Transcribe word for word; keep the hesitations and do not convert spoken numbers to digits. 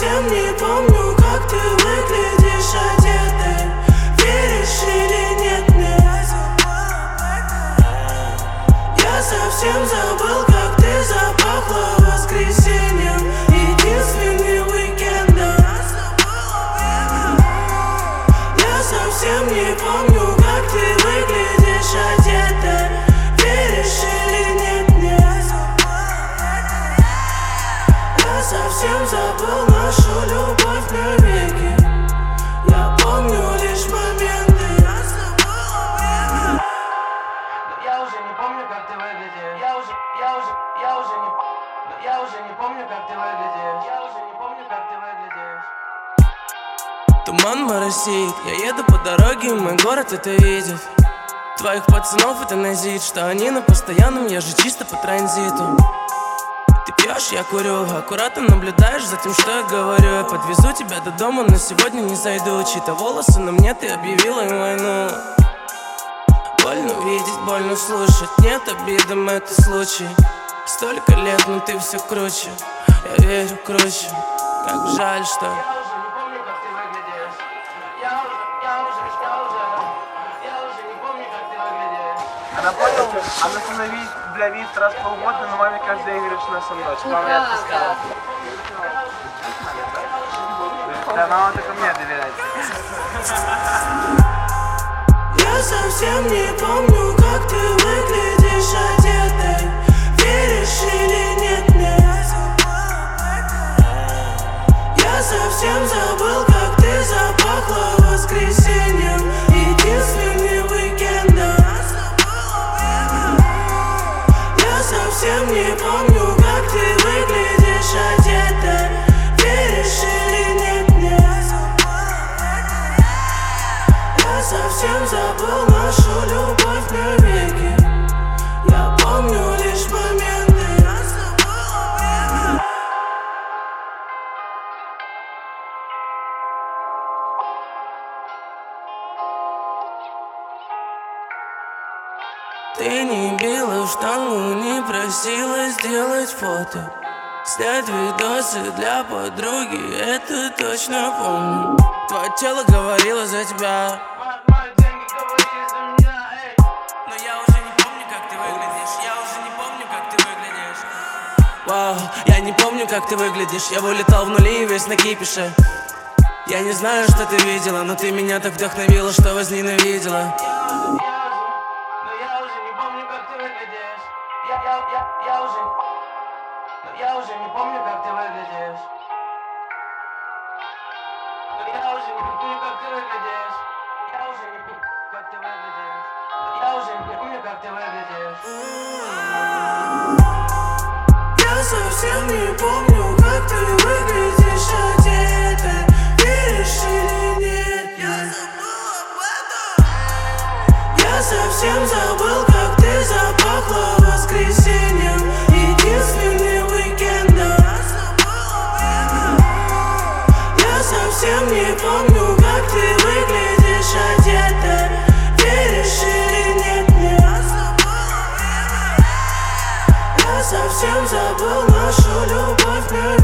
совсем не помню, как ты выглядишь одетой. Веришь или нет мне? Я совсем забыл, как ты запахла воскресеньем, единственным уикендом. Я совсем не помню, как ты выглядишь одетой. Веришь или нет мне? Я совсем забыл нашу любовь навеки. Я помню лишь моменты. Я уже не помню, как ты выглядишь. Я уже, я уже, я уже не Я уже не помню, как ты выглядишь. Я уже не помню, как ты выглядишь. Туман моросит, я еду по дороге, и мой город это видит. Твоих пацанов это назит, что они на постоянном, я же чисто по транзиту. Ты пьешь, я курю, аккуратно наблюдаешь за тем, что я говорю. Я подвезу тебя до дома, но сегодня не зайду. Чьи-то волосы на мне, ты объявила им войну. Больно видеть, больно слушать, нет обидам, это случай. Столько лет, но ты все круче, я верю круче. Как жаль, что Я уже не помню, как ты выглядишь. Я уже, я уже, я уже Я уже не помню, как ты выглядишь. Она поняла, она со мной видит, бля, видит раз в полгода, но маме каждый день говорит, что она со мной. Мама не отпускала. Да, мама только мне доверяет. я совсем не помню, как ты выглядишь одетой. Веришь или нет мне? Я совсем забыл, как ты запахла воскресеньем, единственным уикендом. Я совсем не помню, как ты выглядишь одетой. Веришь или нет мне? Я совсем забыл нашу любовь навеки. Я помню лишь моменты. Ты не била в штангу, не просила сделать фото, снять видосы для подруги, это точно помню. Твое тело говорило за тебя, Мои деньги говорили за меня, эй. но я уже не помню, как ты выглядишь. Я уже не помню, как ты выглядишь. Вау, я не помню, как ты выглядишь. Я вылетал в нули и весь на кипише. Я не знаю, что ты видела, но ты меня так вдохновила, что возненавидела. Но я уже не помню, как ты выглядишь. Я, я, я, я уже Но я уже не помню, как ты выглядишь. Но я уже не помню, как ты выглядишь. Я уже не помню, как ты выглядишь. Но я уже не помню, как ты выглядишь. Я совсем не помню, как ты выглядишь одетой. Веришь или нет? Я забыл об этом. Я совсем забыл, как ты запахла воскресеньем, единственным уикендом. Я совсем не помню, как ты выглядишь одетой. Веришь или нет мне? Я совсем забыл нашу любовь навеки.